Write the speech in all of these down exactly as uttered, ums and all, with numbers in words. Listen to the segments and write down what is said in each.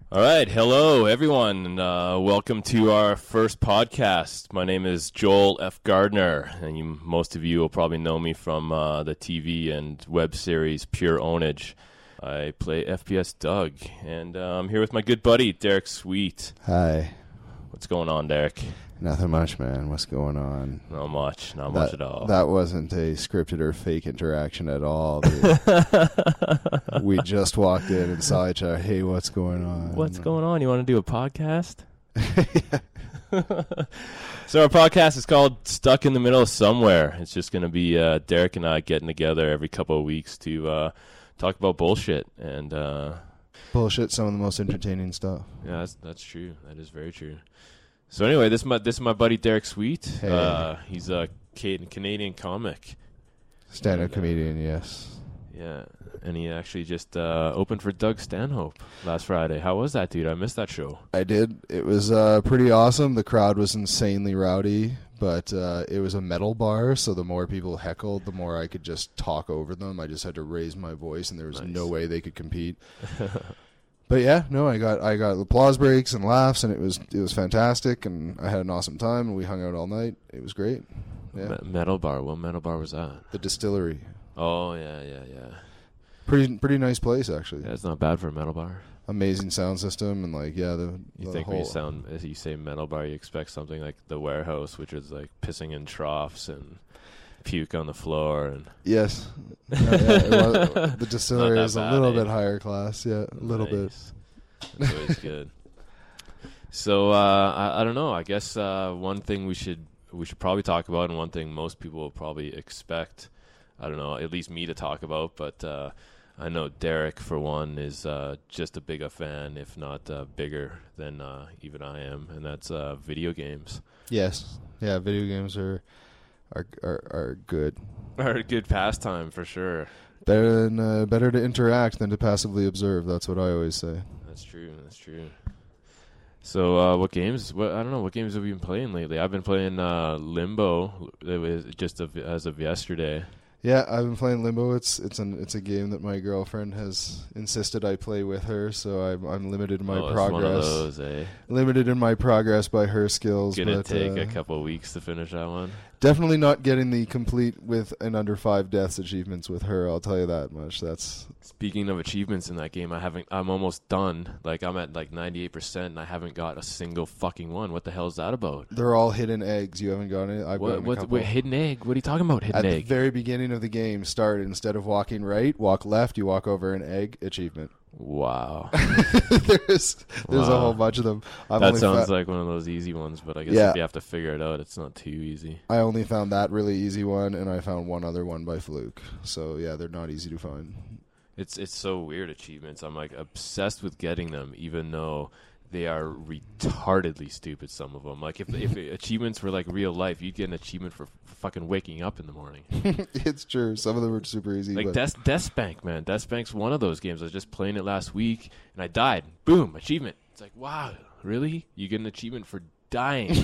All right, hello everyone. Uh, welcome to our first podcast. My name is Joel F. Gardner, and you, most of you will probably know me from uh, the T V and web series Pure Ownage. I play F P S Doug, and uh, I'm here with my good buddy Derek Sweet. Hi. What's going on, Derek? Nothing much, man. What's going on? Not much, not that, much at all. That wasn't a scripted or fake interaction at all. We just walked in and saw each other. Hey, what's going on? What's going on? You want to do a podcast? So our podcast is called Stuck in the Middle of Somewhere. It's just going to be uh, Derek and I getting together every couple of weeks to uh, talk about bullshit. And uh, bullshit, some of the most entertaining stuff. Yeah, that's, that's true. That is very true. So anyway, this is my this is my buddy Derek Sweet. Hey. Uh, he's a Canadian comic, stand-up and, uh, comedian. Yes. Yeah, and he actually just uh, opened for Doug Stanhope last Friday. How was that, dude? I missed that show. I did. It was uh, pretty awesome. The crowd was insanely rowdy, but uh, it was a metal bar, so the more people heckled, the more I could just talk over them. I just had to raise my voice, and there was Nice. no way they could compete. But yeah, no, I got I got applause breaks and laughs, and it was it was fantastic, and I had an awesome time, and we hung out all night. It was great. Yeah. Me- metal bar. What metal bar was that? The Distillery. Oh yeah, yeah, yeah. Pretty pretty nice place, actually. Yeah, it's not bad for a metal bar. Amazing sound system, and like yeah, the, You the think whole when you sound, as you say metal bar, you expect something like the Warehouse, which is like pissing in troughs and puke on the floor, and yes, yeah, yeah, it was, the Distillery that is a bad, little eh? bit higher class. Yeah, a little bit. Nice. That's always good. So uh, I, I don't know. I guess uh, one thing we should we should probably talk about, and one thing most people will probably expect, I don't know, at least me to talk about, but uh, I know Derek, for one, is uh, just a big a fan, if not uh, bigger than uh, even I am, and that's uh, video games. Yes, yeah, video games are are are, are good. Are a good pastime for sure. Better than uh, better to interact than to passively observe. That's what I always say. That's true. That's true. So, uh, what games? What I don't know. What games have you been playing lately? I've been playing uh, Limbo. It was just of, as of yesterday. Yeah, I've been playing Limbo. It's it's an it's a game that my girlfriend has insisted I play with her, so I'm I'm limited in my oh, progress. It's one of those, eh? Limited in my progress by her skills. Gonna but, take uh, a couple of weeks to finish that one. Definitely not getting the complete with an under five deaths achievements with her. I'll tell you that much. That's Speaking of achievements in that game, I haven't. I'm almost done. Like I'm at like ninety-eight percent, and I haven't got a single fucking one. What the hell is that about? they're all hidden eggs. You haven't got any. I've What? gotten a What? couple. Wait, hidden egg? What are you talking about? Hidden At egg? the very beginning of the game, start instead of walking right, walk left. You walk over an egg achievement. Wow. there's there's Wow. a whole bunch of them. I've That only sounds fa- like one of those easy ones, but I guess Yeah. if you have to figure it out, it's not too easy. I only found that really easy one, and I found one other one by fluke. So yeah, they're not easy to find. It's it's so weird, achievements. I'm like obsessed with getting them, even though they are retardedly stupid, some of them. Like if if achievements were like real life, you'd get an achievement for, for fucking waking up in the morning. It's true. Some of them are super easy. Like but Death Deathspank, man. Deathspank's one of those games. I was just playing it last week, and I died. Boom, achievement. It's like, wow, really? You get an achievement for dying.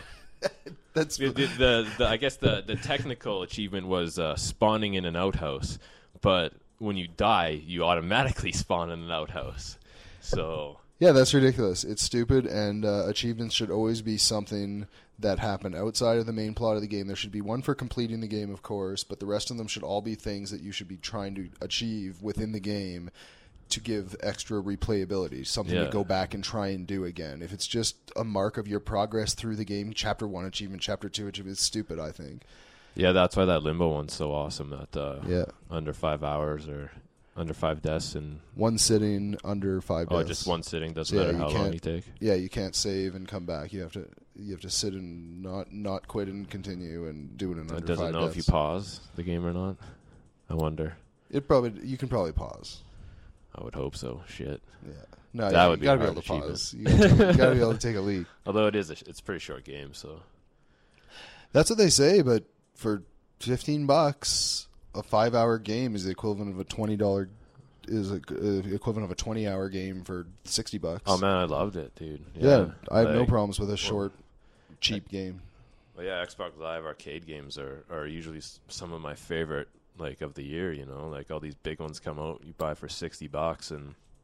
that's the, the, the, the I guess the, the technical achievement was uh, spawning in an outhouse, but when you die, you automatically spawn in an outhouse. So yeah, that's ridiculous. It's stupid, and uh, achievements should always be something that happen outside of the main plot of the game. There should be one for completing the game, of course, but the rest of them should all be things that you should be trying to achieve within the game to give extra replayability, something Yeah. to go back and try and do again. If it's just a mark of your progress through the game, chapter one achievement, chapter two achievement, it's stupid, I think. yeah, that's why that Limbo one's so awesome. That uh, Yeah. under five hours or under five deaths and One sitting under five oh, deaths. just one sitting doesn't Yeah, matter you how long can't- you take. Yeah, you can't save and come back. You have to you have to sit and not not quit and continue and do it in It under doesn't five know deaths. if you pause the game or not. I wonder. It probably you can probably pause. I would hope so. Shit. Yeah. No, That yeah, would you be gotta a be able hard to pause. You gotta, take- you gotta be able to take a leak. Although it is, a, it's a pretty short game, so That's what they say, but for fifteen bucks, a five-hour game is the equivalent of a twenty dollar is a, uh, equivalent of a twenty-hour game for sixty bucks. oh man, I loved it, dude. yeah, I have no like- problems with a short, cheap game. Well, yeah, Xbox Live arcade games are, are usually s- some of my favorite, like, of the year, you know? Like, all these big ones come out, you buy for sixty bucks, and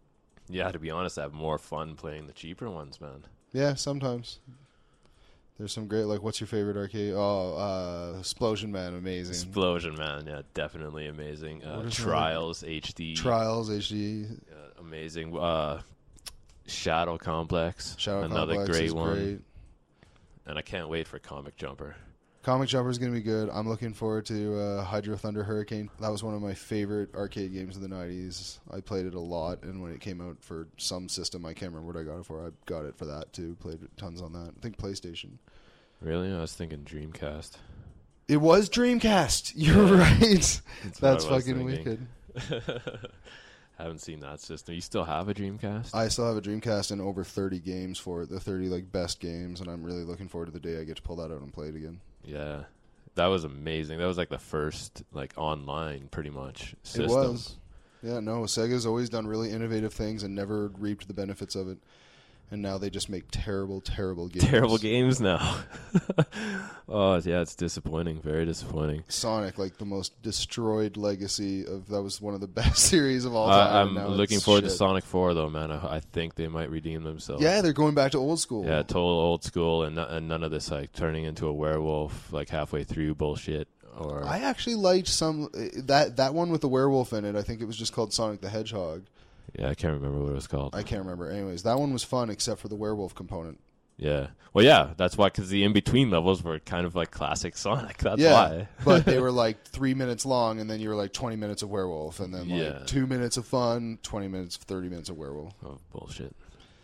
Yeah, to be honest, I have more fun playing the cheaper ones, man. Yeah, sometimes. There's some great, like, what's your favorite arcade? Oh, uh, Explosion Man, amazing. Explosion Man, yeah, definitely amazing. Uh, Trials H D. Trials H D. Uh, amazing. Uh, Shadow Complex. Shadow another Complex great is one. great. And I can't wait for Comic Jumper. Comic Jumper is going to be good. I'm looking forward to uh, Hydro Thunder Hurricane. That was one of my favorite arcade games of the nineties. I played it a lot, and when it came out for some system, I can't remember what I got it for. I got it for that, too. Played tons on that. I think PlayStation. Really? I was thinking Dreamcast. It was Dreamcast. You're yeah. right. That's, That's fucking thinking. wicked. Haven't seen that system. You still have a Dreamcast? I still have a Dreamcast and over thirty games for it. The thirty like best games, and I'm really looking forward to the day I get to pull that out and play it again. Yeah, that was amazing. That was like the first like online, pretty much, system. It was. Yeah, no, Sega's always done really innovative things and never reaped the benefits of it. And now they just make terrible, terrible games. Terrible games now. Oh, yeah, it's disappointing. Very disappointing. Sonic, like the most destroyed legacy of... That was one of the best series of all time. Uh, I'm looking forward shit. to Sonic four, though, man. I, I think they might redeem themselves. Yeah, they're going back to old school. Yeah, total old school, and, and none of this, like, turning into a werewolf, like, halfway through bullshit. Or I actually liked some... That, that one with the werewolf in it, I think it was just called Sonic the Hedgehog. Yeah, I can't remember what it was called. I can't remember. Anyways, that one was fun except for the werewolf component. Yeah. Well, yeah, that's why, because the in-between levels were kind of like classic Sonic. That's yeah, why. But they were like three minutes long, and then you were like twenty minutes of werewolf, and then like yeah. two minutes of fun, twenty minutes, thirty minutes of werewolf. Oh, bullshit.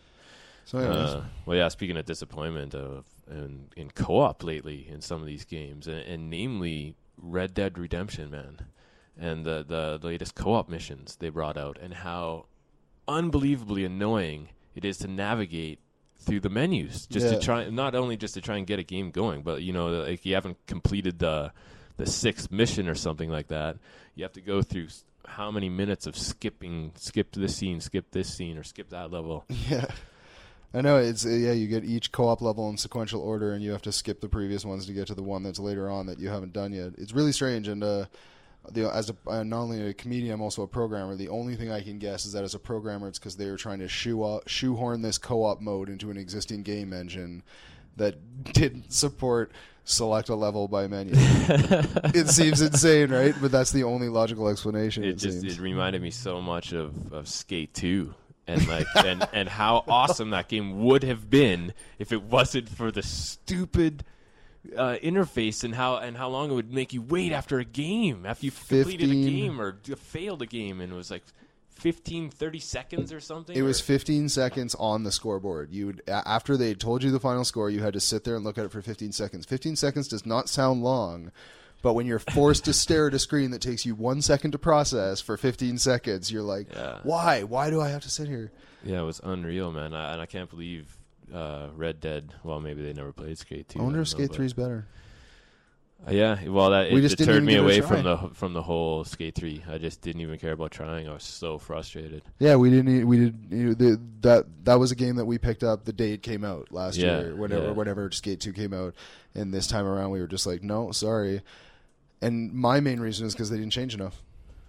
So anyways. Uh, well, yeah, speaking of disappointment of in, in co-op lately in some of these games, and, and namely Red Dead Redemption, man, and the, the latest co-op missions they brought out, and how unbelievably annoying it is to navigate through the menus just yeah. to try, not only just to try and get a game going, but you know, like you haven't completed the the sixth mission or something like that, you have to go through how many minutes of skipping, skip this scene, skip this scene, or skip that level. Yeah, I know. It's uh, yeah, you get each co-op level in sequential order, and you have to skip the previous ones to get to the one that's later on that you haven't done yet. It's really strange, and uh The, as a, uh, not only a comedian, I'm also a programmer. The only thing I can guess is that as a programmer, it's because they were trying to shoe up, shoehorn this co-op mode into an existing game engine that didn't support select a level by menu. It seems insane, right? But that's the only logical explanation. It, it just seems. It reminded me so much of, of Skate two. And like and, and how awesome that game would have been if it wasn't for the stupid Uh, interface and how and how long it would make you wait after a game after you completed a game or failed a game, and it was like fifteen, thirty seconds or something. It or? was fifteen seconds on the scoreboard. You would after they told you the final score, you had to sit there and look at it for fifteen seconds. fifteen seconds does not sound long, but when you're forced to stare at a screen that takes you one second to process for fifteen seconds, you're like, yeah. why? Why do I have to sit here? Yeah, it was unreal, man. I, and I can't believe. Uh, Red Dead. Well, maybe they never played Skate two. I wonder if Skate three is better. Uh, yeah, well, that we it just deterred me away from from the from the whole Skate three. I just didn't even care about trying. I was so frustrated. Yeah, we didn't. We did. You know, the, that that was a game that we picked up the day it came out last yeah, year. Whenever yeah. whenever Skate two came out, and this time around we were just like, no, sorry. And my main reason is because they didn't change enough.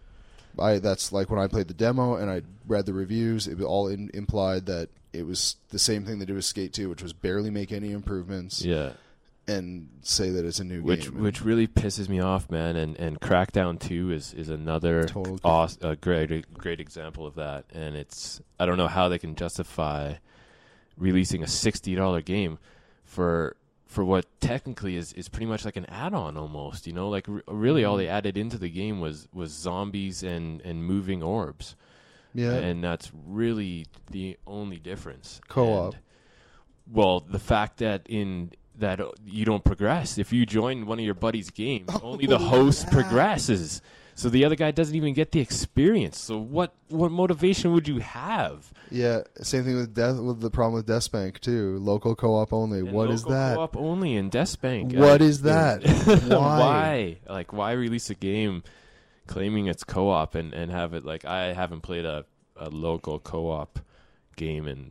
I that's like when I played the demo and I read the reviews. It all in, implied that it was the same thing they did with Skate two, which was barely make any improvements. Yeah, and say that it's a new which, game. Which really pisses me off, man. And and Crackdown two is is another awesome, a great great example of that. And it's I don't know how they can justify releasing a sixty dollar game for. for what technically is, is pretty much like an add-on almost, you know, like r- really all they added into the game was, was zombies and, and moving orbs. Yeah. And that's really the only difference. Co-op. And, well, the fact that in that uh, you don't progress. If you join one of your buddy's games, oh, only the host yeah. progresses. So the other guy doesn't even get the experience. So what what motivation would you have? Yeah, same thing with death. With the problem with Deathspank too. Local co-op only. And what is that? Co-op only in Deathspank. What uh, is that? Why? Why? Like, why release a game claiming it's co-op and, and have it like I haven't played a, a local co-op game in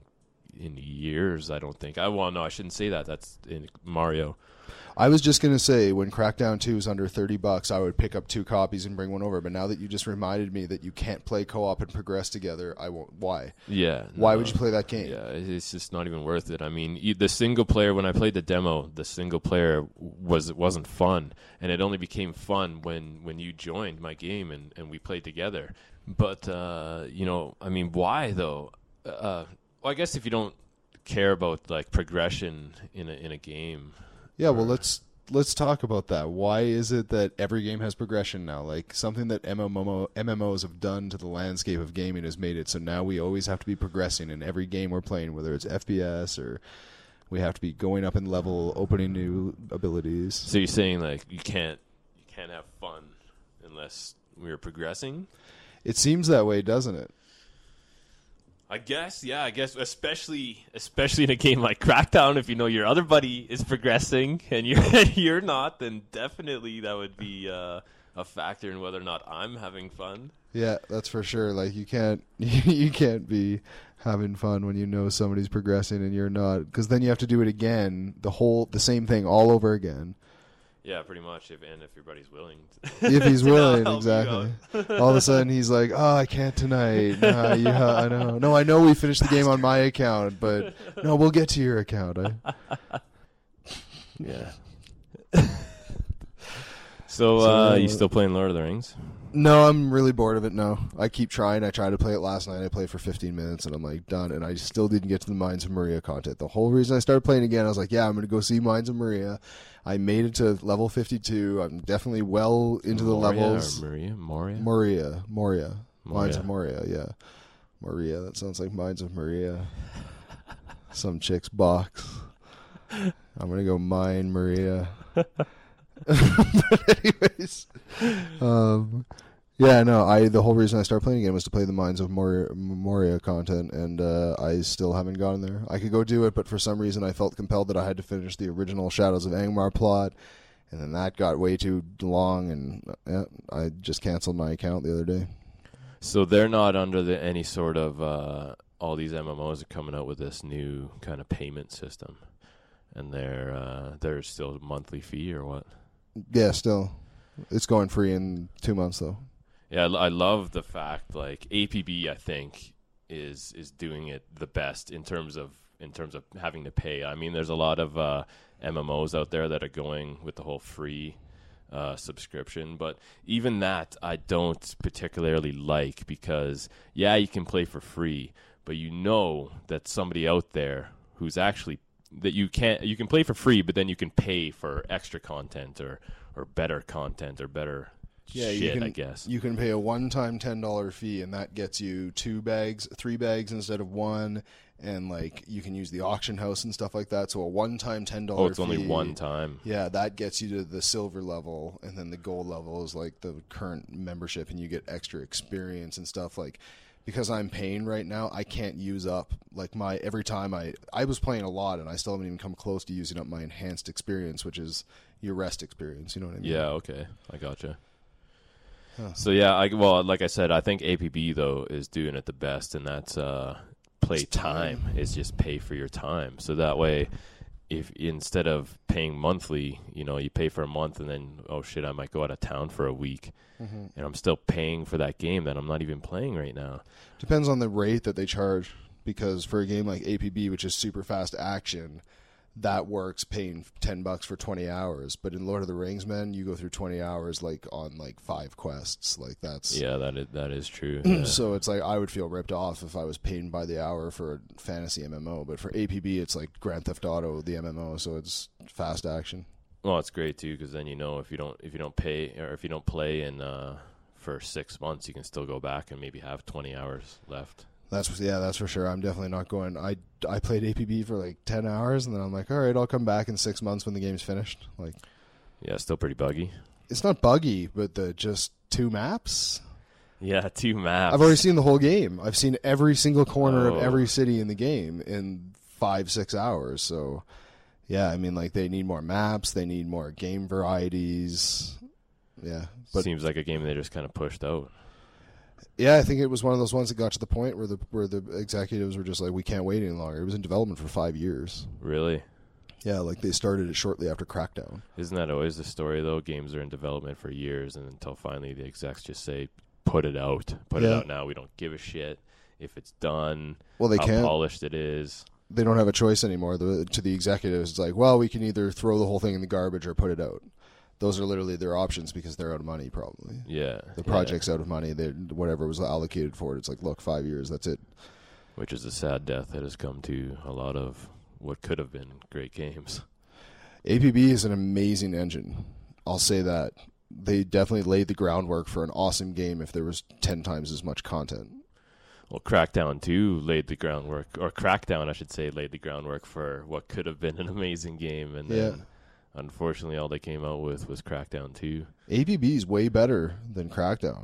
in years. I don't think. I well, no, I shouldn't say that. That's in Mario. I was just going to say, when Crackdown two is under thirty bucks, I would pick up two copies and bring one over. But now that you just reminded me that you can't play co-op and progress together, I won't. Why? Yeah. Why no, would you play that game? Yeah, it's just not even worth it. I mean, you, the single player, when I played the demo, the single player was it wasn't fun. And it only became fun when, when you joined my game and, and we played together. But, uh, you know, I mean, why, though? Uh, well, I guess if you don't care about, like, progression in a, in a game... Yeah, well, let's let's talk about that. Why is it that every game has progression now? Like, something that M M O, M M Os have done to the landscape of gaming has made it so now we always have to be progressing in every game we're playing, whether it's F P S or we have to be going up in level, opening new abilities. So you're saying, like, you can't you can't have fun unless we're progressing? It seems that way, doesn't it? I guess, yeah, I guess, especially especially in a game like Crackdown, if you know your other buddy is progressing and you're you're not, then definitely that would be uh, a factor in whether or not I'm having fun. Yeah, that's for sure. Like, you can't you can't be having fun when you know somebody's progressing and you're not, because then you have to do it again, the whole the same thing all over again. Yeah, pretty much. If and if your buddy's willing, if he's willing, help exactly. All of a sudden, he's like, "Oh, I can't tonight." Nah, yeah, I know. No, I know we finished the game on my account, but no, we'll get to your account. I... Yeah. so, uh, you still playing Lord of the Rings? No, I'm really bored of it now. I keep trying. I tried to play it last night. I played for fifteen minutes, and I'm like, done. And I still didn't get to the Mines of Moria content. The whole reason I started playing again, I was like, yeah, I'm going to go see Mines of Moria. I made it to level fifty-two. I'm definitely well into the Moria levels. Or Maria? Moria? Moria. Moria. Moria. Mines of Moria, yeah. Maria. That sounds like Mines of Maria. Some chick's box. I'm going to go mine Maria. But anyways, um, yeah, no. I the whole reason I started playing again was to play the Mines of Moria, Moria content, and uh, I still haven't gotten there. I could go do it, but for some reason I felt compelled that I had to finish the original Shadows of Angmar plot, and then that got way too long, and yeah, I just canceled my account the other day. So they're not under the, any sort of uh, all these M M Os are coming out with this new kind of payment system, and they're uh, they're still a monthly fee or what? Yeah, still. It's going free in two months, though. Yeah, I, I love the fact, like, A P B, I think, is is doing it the best in terms of in terms of having to pay. I mean, there's a lot of uh, M M Os out there that are going with the whole free uh, subscription, but even that I don't particularly like because, yeah, you can play for free, but you know that somebody out there who's actually that you can't you can play for free, but then you can pay for extra content or, or better content or better yeah, shit, you can, I guess. You can pay a one-time ten dollars fee, and that gets you two bags, three bags instead of one, and like you can use the auction house and stuff like that. So a one-time ten dollars Oh, it's fee, only one time. Yeah, that gets you to the silver level, and then the gold level is like the current membership, and you get extra experience and stuff like. Because I'm paying right now, I can't use up like my every time I I was playing a lot and I still haven't even come close to using up my enhanced experience, which is your rest experience. You know what I mean? Yeah. Okay, I gotcha. Huh. So yeah, I well, like I said, I think A P B though is doing it the best, and that's uh, play It's time. time is just pay for your time. So that way, if instead of paying monthly, you know, you pay for a month, and then oh shit, I might go out of town for a week. Mm-hmm. And I'm still paying for that game that I'm not even playing right now. Depends on the rate that they charge, because for a game like A P B, which is super fast action, that works paying ten bucks for twenty hours. But in Lord of the Rings, man, you go through twenty hours like on like five quests. Like that's yeah, that is, that is true. Yeah. So it's like I would feel ripped off if I was paying by the hour for a fantasy M M O. But for A P B, it's like Grand Theft Auto, the M M O, so it's fast action. Well, it's great too because then you know if you don't if you don't pay or if you don't play in uh, for six months, you can still go back and maybe have twenty hours left. That's yeah, that's for sure. I'm definitely not going. I I played A P B for like ten hours, and then I'm like, all right, I'll come back in six months when the game's finished. Like, yeah, still pretty buggy. It's not buggy, but the just two maps. Yeah, two maps. I've already seen the whole game. I've seen every single corner oh. of every city in the game in five six hours. So. Yeah, I mean, like, they need more maps. They need more game varieties. Yeah. But seems like a game they just kind of pushed out. Yeah, I think it was one of those ones that got to the point where the where the executives were just like, we can't wait any longer. It was in development for five years. Really? Yeah, like they started it shortly after Crackdown. Isn't that always the story, though? Games are in development for years, and until finally the execs just say, put it out. Put yeah. it out now. We don't give a shit if it's done, well, they how can't. polished it is. They don't have a choice anymore. The, to the executives, it's like, well, we can either throw the whole thing in the garbage or put it out. Those are literally their options because they're out of money, probably. Yeah. The project's yeah. out of money. They whatever was allocated for it, it's like, look, five years, that's it. Which is a sad death that has come to a lot of what could have been great games. A P B is an amazing engine. I'll say that. They definitely laid the groundwork for an awesome game if there was ten times as much content. Well, Crackdown two laid the groundwork, or Crackdown, I should say, laid the groundwork for what could have been an amazing game. And then, yeah. unfortunately, all they came out with was Crackdown two. A P B is way better than Crackdown.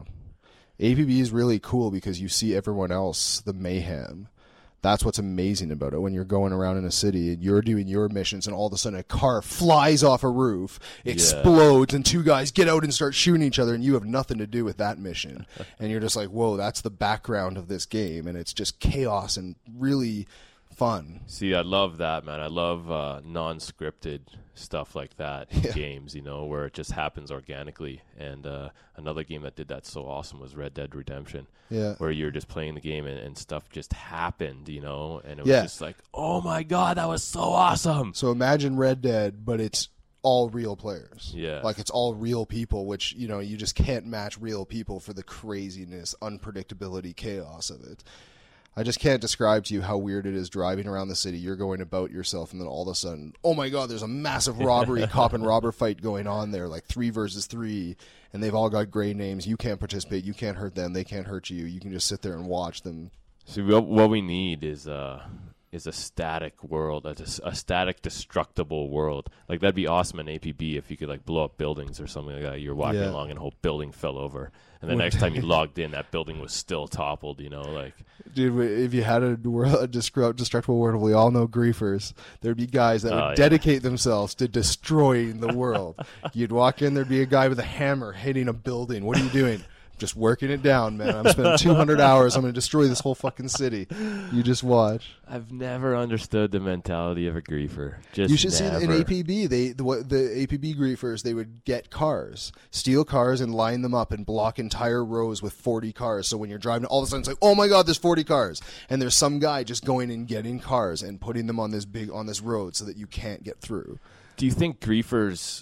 A P B is really cool because you see everyone else, the mayhem. That's what's amazing about it. When you're going around in a city and you're doing your missions and all of a sudden a car flies off a roof, explodes, yeah. and two guys get out and start shooting each other and you have nothing to do with that mission. And you're just like, whoa, that's the background of this game. And it's just chaos and really fun. See, I love that, man. I love uh, non-scripted stuff like that in yeah. games, you know, where it just happens organically. And uh, another game that did that so awesome was Red Dead Redemption. Yeah. Where you're just playing the game and, and stuff just happened, you know, and it was yeah. just like, oh my God, that was so awesome. So imagine Red Dead, but it's all real players. Yeah. Like it's all real people, which, you know, you just can't match real people for the craziness, unpredictability, chaos of it. I just can't describe to you how weird it is driving around the city. You're going about yourself, and then all of a sudden, oh my God, there's a massive robbery, cop and robber fight going on there, like three versus three, and they've all got gray names. You can't participate. You can't hurt them. They can't hurt you. You can just sit there and watch them. See, what, what we need is uh, is a static world, a, a static, destructible world. Like that'd be awesome in A P B if you could like blow up buildings or something like that. You're walking yeah. along and a whole building fell over. And the next time you logged in, that building was still toppled, you know, like... Dude, if you had a, world, a destructible world, we all know griefers. There'd be guys that would oh, yeah. dedicate themselves to destroying the world. You'd walk in, there'd be a guy with a hammer hitting a building. What are you doing? Just working it down, man. I'm spending two hundred hours. I'm going to destroy this whole fucking city. You just watch. I've never understood the mentality of a griefer. Just you should never. see in A P B, they the, the A P B griefers, they would get cars, steal cars, and line them up and block entire rows with forty cars. So when you're driving, all of a sudden it's like, oh my God, there's forty cars, and there's some guy just going and getting cars and putting them on this big on this road so that you can't get through. Do you think griefers?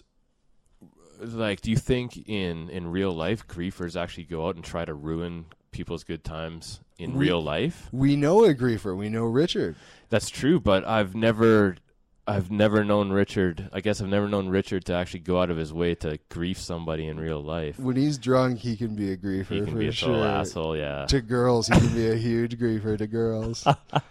Like, do you think in, in real life, griefers actually go out and try to ruin people's good times in we, real life? We know a griefer. We know Richard. That's true, but I've never, I've never known Richard. I guess I've never known Richard to actually go out of his way to grief somebody in real life. When he's drunk, he can be a griefer. He can for be a total sure. asshole. Yeah. To girls, he can be a huge griefer. To girls.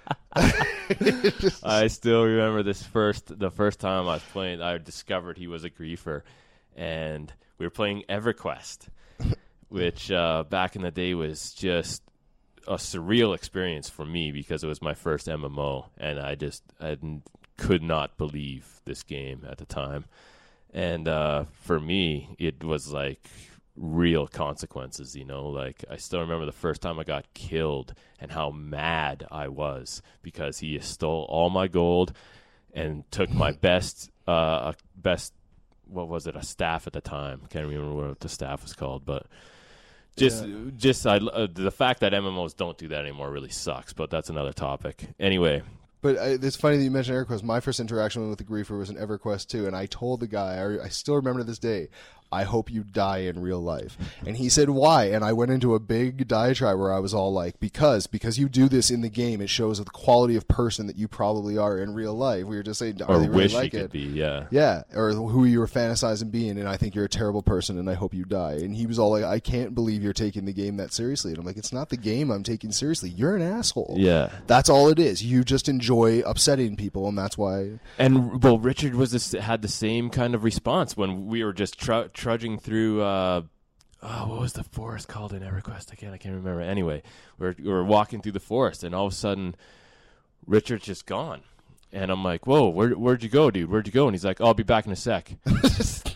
I still remember this first, the first time I was playing. I discovered he was a griefer. And we were playing EverQuest, which uh, back in the day was just a surreal experience for me because it was my first M M O, and I just I could not believe this game at the time. And uh, for me, it was like real consequences, you know? Like, I still remember the first time I got killed and how mad I was because he stole all my gold and took my best uh, best what was it, a staff at the time. Can't remember what the staff was called, but just yeah. just I, uh, the fact that M M Os don't do that anymore really sucks, but that's another topic. Anyway. But uh, it's funny that you mentioned EverQuest. My first interaction with the griefer was in EverQuest two, and I told the guy, I, I still remember to this day, I hope you die in real life. And he said, why? And I went into a big diatribe where I was all like, because, because you do this in the game, it shows the quality of person that you probably are in real life. We were just saying, or really wish like you it? could be, yeah. Yeah, or who you were fantasizing being, and I think you're a terrible person, and I hope you die. And he was all like, I can't believe you're taking the game that seriously. And I'm like, it's not the game I'm taking seriously. You're an asshole. Yeah. That's all it is. You just enjoy upsetting people, and that's why. And, well, Richard was this, had the same kind of response when we were just tr- trudging through Uh, oh, what was the forest called in EverQuest? Again, I can't remember. Anyway, we we're, we we're walking through the forest, and all of a sudden, Richard's just gone. And I'm like, whoa, where, where'd you go, dude? Where'd you go? And he's like, oh, I'll be back in a sec.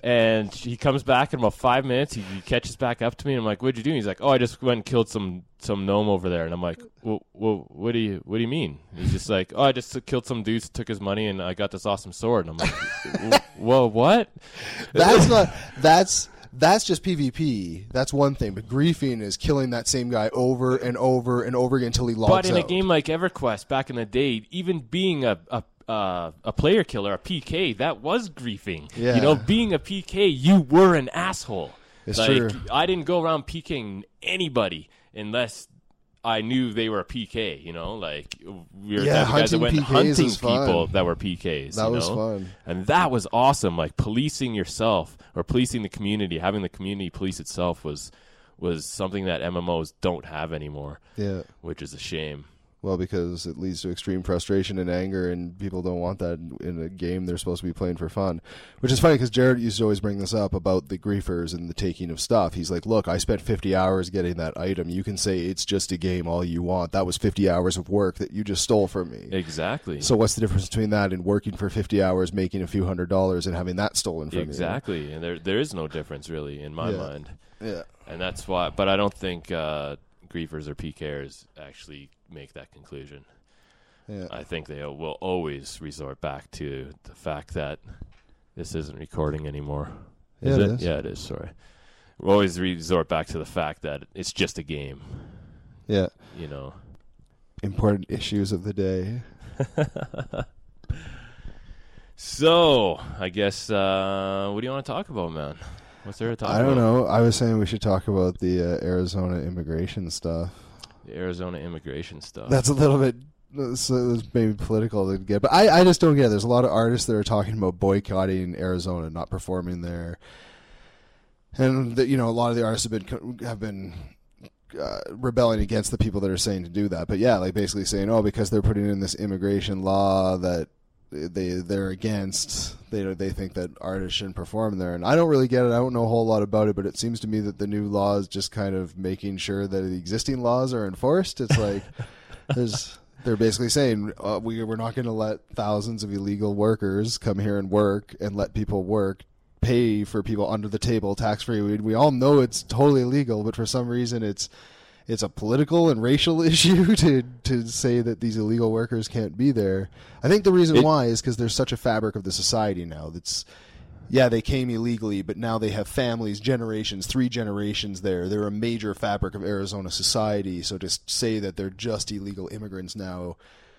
And he comes back in about five minutes. He, he catches back up to me. And I'm like, "What'd you do?" And he's like, "Oh, I just went and killed some some gnome over there." And I'm like, "Well, well what do you what do you mean?" And he's just like, "Oh, I just killed some dudes, took his money, and I got this awesome sword." And I'm like, "Whoa, what?" That's not. That's that's just PvP. That's one thing. But griefing is killing that same guy over and over and over again until he logs out. But in a game like EverQuest back in the day, even being a, a Uh, a player killer, a P K, that was griefing. Yeah. You know, being a P K, you were an asshole. It's like, true. I didn't go around PKing anybody unless I knew they were a P K, you know? Like, we were Yeah, the guys that went hunting P Ks hunting is fun. people that were P Ks. That you was know? fun. And that was awesome. Like, policing yourself or policing the community, having the community police itself was was something that M M Os don't have anymore. Yeah. Which is a shame. Well, because it leads to extreme frustration and anger, and people don't want that in a game they're supposed to be playing for fun. Which is funny, because Jared used to always bring this up about the griefers and the taking of stuff. He's like, look, I spent fifty hours getting that item. You can say it's just a game all you want. That was fifty hours of work that you just stole from me. Exactly. So what's the difference between that and working for fifty hours, making a few hundred dollars, and having that stolen from exactly. you? Exactly. And there there is no difference, really, in my Yeah. mind. Yeah. And that's why, but I don't think uh, griefers or P Kers actually make that conclusion. Yeah. I think they will always resort back to the fact that this isn't recording anymore. Is Yeah, it? it is. Yeah, it is. Sorry. We'll always resort back to the fact that it's just a game. Yeah. You know. Important issues of the day. So, I guess, uh, what do you want to talk about, man? What's there to talk about? I don't know. I was saying we should talk about the uh, Arizona immigration stuff. The Arizona immigration stuff. That's a little bit so it's maybe political to get, but I, I just don't get it. There's a lot of artists that are talking about boycotting Arizona, not performing there, and that, you know, a lot of the artists have been have been uh, rebelling against the people that are saying to do that. But yeah, like basically saying, oh, because they're putting in this immigration law that they they're against, they they think that artists shouldn't perform there, and I don't really get it. I don't know a whole lot about it, but it seems to me that the new law is just kind of making sure that the existing laws are enforced. It's like there's. They're basically saying uh, we, we're not going to let thousands of illegal workers come here and work and let people work, pay for people under the table, tax-free. We, we all know it's totally illegal, but for some reason it's it's a political and racial issue to, to say that these illegal workers can't be there. I think the reason it, why is because there's such a fabric of the society now that's, yeah, they came illegally, but now they have families, generations, three generations there. They're a major fabric of Arizona society. So to say that they're just illegal immigrants now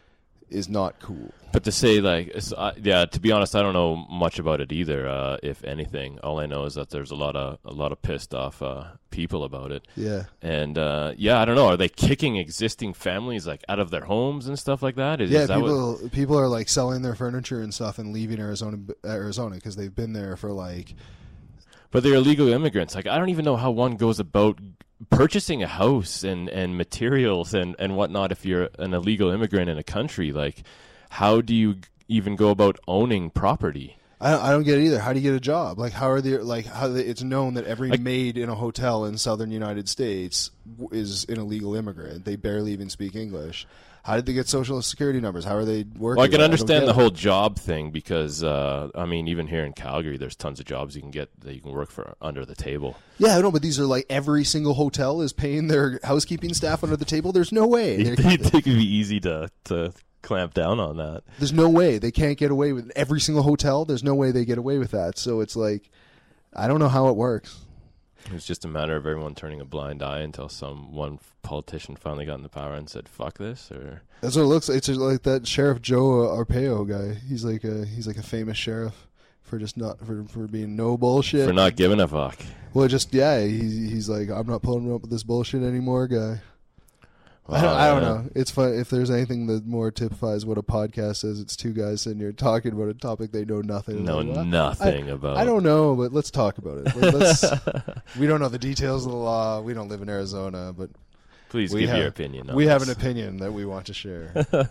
is not cool. But to say, like, it's, uh, yeah, to be honest, I don't know much about it either, uh, if anything. All I know is that there's a lot of a lot of pissed off uh, people about it. Yeah. And, uh, yeah, I don't know. Are they kicking existing families, like, out of their homes and stuff like that? Is, yeah, is that people what... people are, like, selling their furniture and stuff and leaving Arizona Arizona because they've been there for, like... But they're illegal immigrants. Like, I don't even know how one goes about purchasing a house and, and materials and, and whatnot if you're an illegal immigrant in a country. Like, how do you even go about owning property? I don't, I don't get it either. How do you get a job? Like, how are they, like, how they, it's known that every like, maid in a hotel in southern United States is an illegal immigrant. They barely even speak English. How did they get social security numbers? How are they working? Well, I can understand I the it. whole job thing because, uh, I mean, even here in Calgary, there's tons of jobs you can get that you can work for under the table. Yeah, I know, but these are like every single hotel is paying their housekeeping staff under the table. There's no way. You think it'd be easy to, to clamp down on that? There's no way. They can't get away with every single hotel. There's no way they get away with that. So it's like, I don't know how it works. It's just a matter of everyone turning a blind eye until some one politician finally got in the power and said, "Fuck this." Or that's what it looks like. It's like that Sheriff Joe Arpaio guy. He's like a he's like a famous sheriff for just not for, for being no bullshit. For not giving a fuck. Well, just yeah, he's he's like, I'm not putting up with this bullshit anymore, guy. Well, I, don't, I don't yeah. know. It's fun if there's anything that more typifies what a podcast is. It's two guys sitting here talking about a topic they know nothing. Know about. nothing I, about. I don't know, but let's talk about it. Let's, we don't know the details of the law. We don't live in Arizona, but please we give have, your opinion. On we this. have an opinion that we want to share.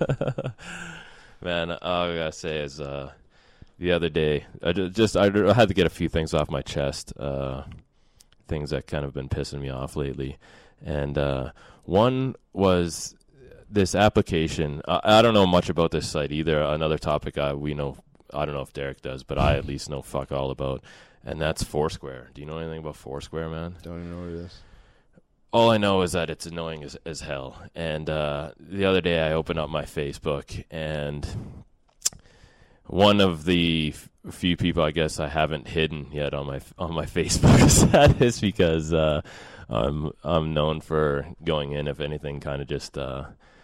Man, all I gotta say is uh, the other day, I just I had to get a few things off my chest. Uh, things that kind of been pissing me off lately, and uh, one was this application. I, I don't know much about this site either. Another topic I we know. I don't know if Derek does, but I at least know fuck all about. and that's Foursquare. Do you know anything about Foursquare, man? Don't even know what it is. All I know is that it's annoying as, as hell. And uh, the other day I opened up my Facebook, and one of the f- few people I guess I haven't hidden yet on my on my Facebook status because uh, I'm I'm known for going in if anything kind of just uh,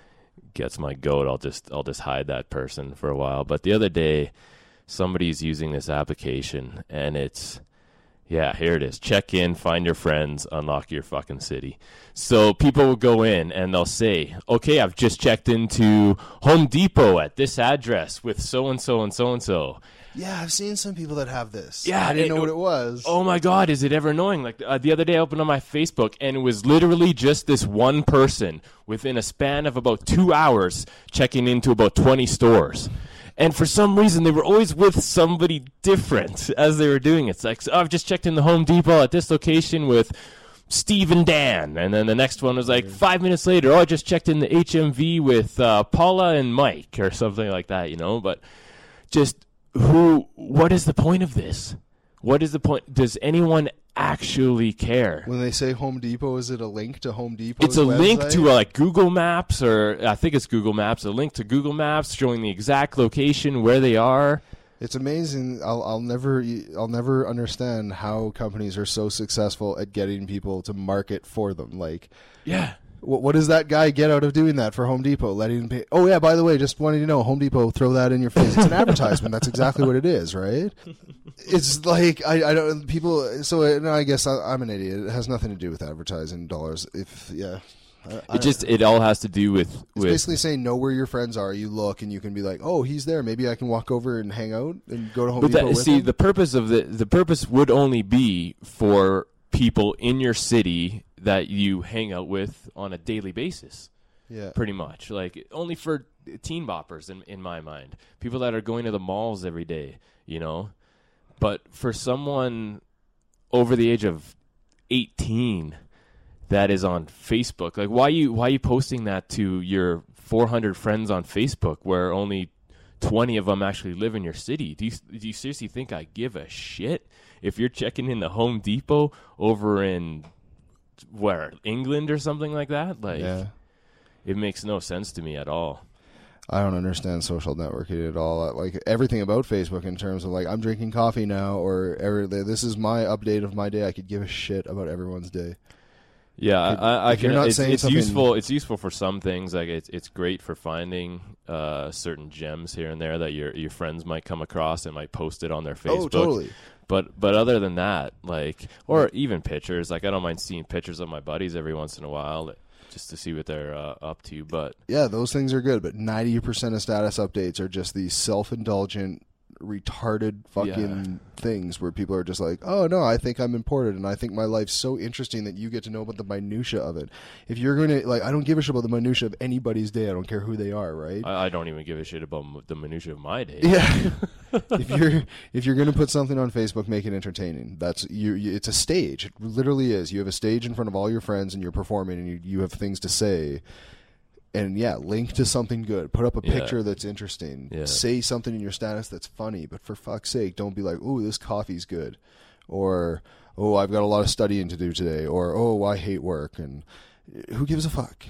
gets my goat. I'll just I'll just hide that person for a while. But the other day, somebody's using this application, and it's yeah, here it is. Check in, find your friends, unlock your fucking city. So people will go in and they'll say, okay, I've just checked into Home Depot at this address with so-and-so and so-and-so. Yeah, I've seen some people that have this. Yeah, I didn't it- know what it was. Oh my God, is it ever annoying? Like uh, the other day I opened on my Facebook and it was literally just this one person within a span of about two hours checking into about twenty stores. And for some reason, they were always with somebody different as they were doing it. It's like, oh, I've just checked in the Home Depot at this location with Steve and Dan. And then the next one was like five minutes later, oh, I just checked in the H M V with uh, Paula and Mike or something like that, you know? But just who, what is the point of this? What is the point? Does anyone actually care? When they say Home Depot, is it a link to Home Depot? It's a link to uh, like Google Maps, or I think it's Google Maps, a link to Google Maps showing the exact location where they are. It's amazing. I'll I'll never I'll never understand how companies are so successful at getting people to market for them. Like, Yeah. what what does that guy get out of doing that for Home Depot? Letting him pay. Oh yeah, by the way, just wanting to know, Home Depot, throw that in your face. It's an advertisement. That's exactly what it is, right? It's like I, I don't people. So uh, no, I guess I, I'm an idiot. It has nothing to do with advertising dollars. If yeah. I, I It just it all has to do with It's with basically saying know where your friends are. You look and you can be like, oh, he's there. Maybe I can walk over and hang out and go to Home but Depot that, with see him. the purpose of the the purpose would only be for people in your city that you hang out with on a daily basis. Yeah. Pretty much, like only for teen boppers in in my mind, people that are going to the malls every day, you know. But for someone over the age of eighteen that is on Facebook, like why you why you posting that to your four hundred friends on Facebook where only twenty of them actually live in your city? Do you do you seriously think I give a shit if you're checking in the Home Depot over in where England or something like that? Like, Yeah. it makes no sense to me at all. I don't understand social networking at all. Like everything about Facebook in terms of like I'm drinking coffee now or every, this is my update of my day. I could give a shit about everyone's day. Yeah, Could- I, I if you're can. not It's, saying it's something- useful. It's useful for some things. Like it's it's great for finding uh, certain gems here and there that your your friends might come across and might post it on their Facebook. Oh, totally. But but other than that, like or even pictures. Like I don't mind seeing pictures of my buddies every once in a while, just to see what they're uh, up to. But Yeah, those things are good, but ninety percent of status updates are just these self-indulgent, retarded fucking things where people are just like, oh, no, I think I'm important, and I think my life's so interesting that you get to know about the minutia of it. If you're going to, like, I don't give a shit about the minutia of anybody's day. I don't care who they are, right? I, I don't even give a shit about m- the minutia of my day. Yeah. if you're if you're going to put something on Facebook, make it entertaining. That's you, you. It's a stage. It literally is. You have a stage in front of all your friends, and you're performing, and you, you have things to say. And yeah, link to something good. Put up a Yeah. picture that's interesting. Yeah. Say something in your status that's funny. But for fuck's sake, don't be like, "Oh, this coffee's good," or "Oh, I've got a lot of studying to do today," or "Oh, I hate work." And who gives a fuck?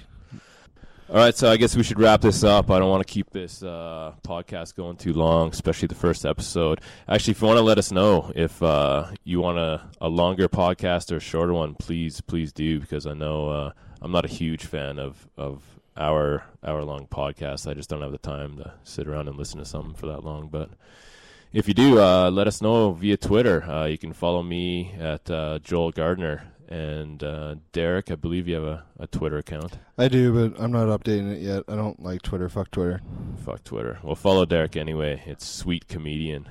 All right, so I guess we should wrap this up. I don't want to keep this uh, podcast going too long, especially the first episode. Actually, if you want to let us know if uh, you want a, a longer podcast or a shorter one, please, please do, because I know uh, I'm not a huge fan of, of hour, hour-long podcasts. I just don't have the time to sit around and listen to something for that long. But if you do, uh, let us know via Twitter. Uh, you can follow me at uh, Joel Gardner. And uh, Derek, I believe you have a, a Twitter account. I do, but I'm not updating it yet. I don't like Twitter. Fuck Twitter. Fuck Twitter. Well, follow Derek anyway. It's Sweet Comedian.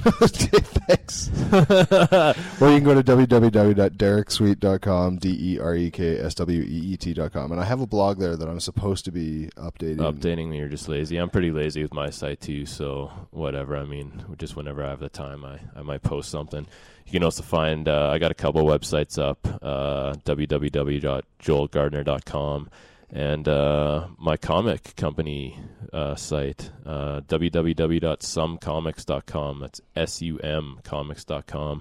Thanks. Or you can go to w w w dot derek sweet dot com, D E R E K S W E E T dot com. And I have a blog there that I'm supposed to be updating. Updating me, you're just lazy. I'm pretty lazy with my site too, so whatever. I mean, just whenever I have the time, I, I might post something. You can also find, uh, I got a couple websites up, uh, w w w dot joel gardner dot com, and uh, my comic company uh, site, uh, w w w dot sum comics dot com. That's S U M comics dot com,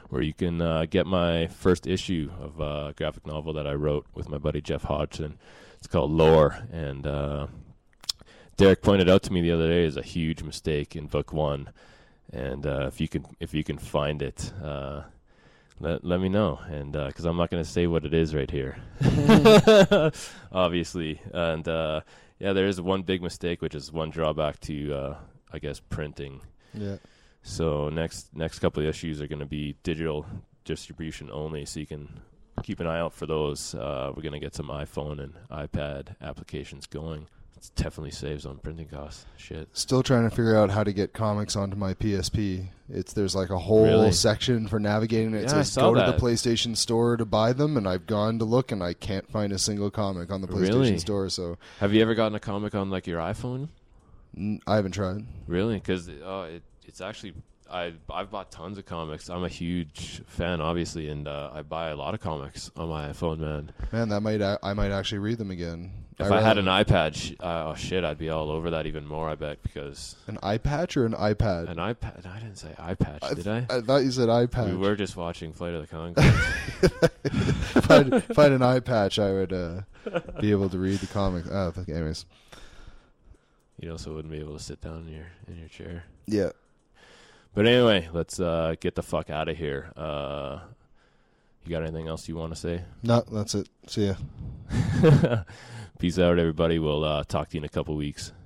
where you can uh, get my first issue of a graphic novel that I wrote with my buddy Jeff Hodgson. It's called Lore, and uh, Derek pointed out to me the other day is a huge mistake in book one, and uh, if you can if you can find it, uh, let let me know, and because uh, I'm not going to say what it is right here, obviously, and uh, yeah, there is one big mistake, which is one drawback to uh, I guess printing. Yeah. So next next couple of issues are going to be digital distribution only, so you can keep an eye out for those. Uh, we're going to get some iPhone and iPad applications going. It definitely saves on printing costs. Shit. Still trying to figure out how to get comics onto my P S P. It's there's like a whole Really? section for navigating it. It Yeah, I says saw go that. to the PlayStation Store to buy them, and I've gone to look, and I can't find a single comic on the PlayStation Really? Store. So Have you ever gotten a comic on like your iPhone? n- I haven't tried. Really? Because uh, it, it's actually I I've bought tons of comics. I'm a huge fan, obviously, and uh, I buy a lot of comics on my iPhone, man. Man, that might a- I might actually read them again. If I, I had an iPad, sh- uh, oh shit, I'd be all over that even more. I bet because an iPatch or an iPad. an iPad. I didn't say iPatch, did I? I thought you said iPad. We were just watching Flight of the Conchords. if, I'd, if I had an eye patch, I would uh, be able to read the comic. Oh, okay, anyways. You also wouldn't be able to sit down in your in your chair. Yeah. But anyway, let's uh, get the fuck out of here. Uh, you got anything else you want to say? No, that's it. See ya. Peace out, everybody. We'll uh, talk to you in a couple weeks.